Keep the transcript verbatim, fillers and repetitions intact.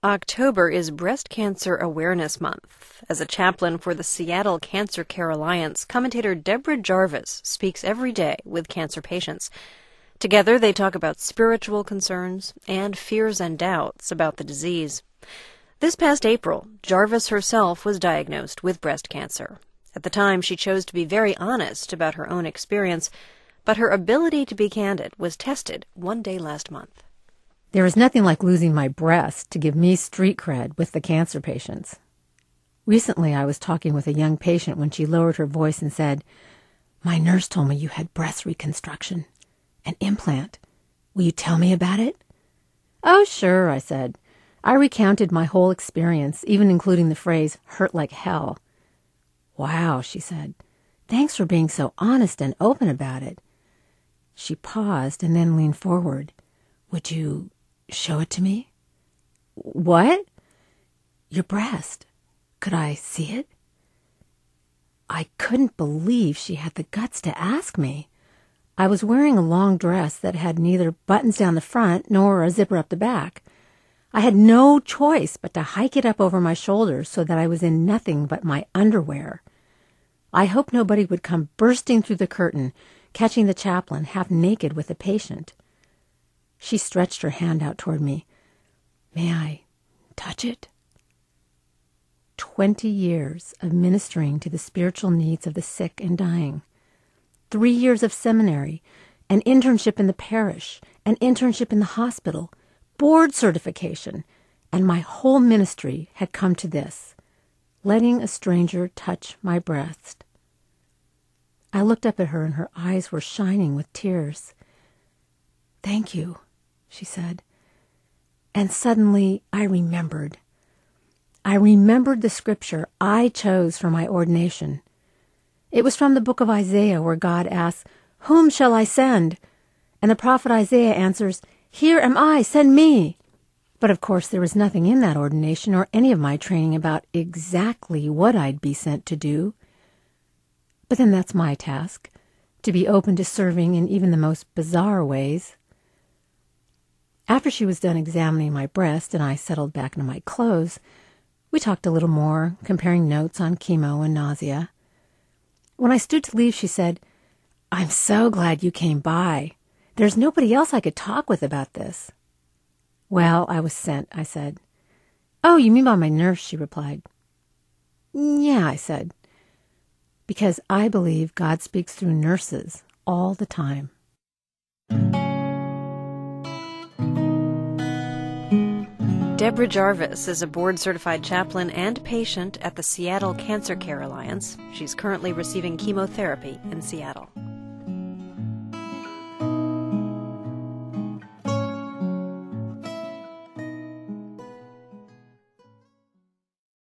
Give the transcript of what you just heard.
October is Breast Cancer Awareness Month. As a chaplain for the Seattle Cancer Care Alliance, commentator Deborah Jarvis speaks every day with cancer patients. Together, they talk about spiritual concerns and fears and doubts about the disease. This past April, Jarvis herself was diagnosed with breast cancer. At the time, she chose to be very honest about her own experience, but her ability to be candid was tested one day last month. There is nothing like losing my breast to give me street cred with the cancer patients. Recently, I was talking with a young patient when she lowered her voice and said, "My nurse told me you had breast reconstruction, an implant. Will you tell me about it?" "Oh, sure," I said. I recounted my whole experience, even including the phrase, "hurt like hell." "Wow," she said. "Thanks for being so honest and open about it." She paused and then leaned forward. "Would you show it to me?" "What?" "Your breast. Could I see it?" I couldn't believe she had the guts to ask me. I was wearing a long dress that had neither buttons down the front nor a zipper up the back. I had no choice but to hike it up over my shoulders so that I was in nothing but my underwear. I hoped nobody would come bursting through the curtain, catching the chaplain half naked with a patient. She stretched her hand out toward me. "May I touch it?" Twenty years of ministering to the spiritual needs of the sick and dying. Three years of seminary, an internship in the parish, an internship in the hospital, board certification, and my whole ministry had come to this, letting a stranger touch my breast. I looked up at her and her eyes were shining with tears. "Thank you," she said. And suddenly I remembered. I remembered the scripture I chose for my ordination. It was from the book of Isaiah, where God asks, "Whom shall I send?" And the prophet Isaiah answers, "Here am I, send me." But of course there was nothing in that ordination or any of my training about exactly what I'd be sent to do. But then that's my task, to be open to serving in even the most bizarre ways. After she was done examining my breast and I settled back into my clothes, we talked a little more, comparing notes on chemo and nausea. When I stood to leave, she said, "I'm so glad you came by. There's nobody else I could talk with about this." "Well, I was sent," I said. "Oh, you mean by my nurse," she replied. "Yeah," I said, because I believe God speaks through nurses all the time. Deborah Jarvis is a board-certified chaplain and patient at the Seattle Cancer Care Alliance. She's currently receiving chemotherapy in Seattle.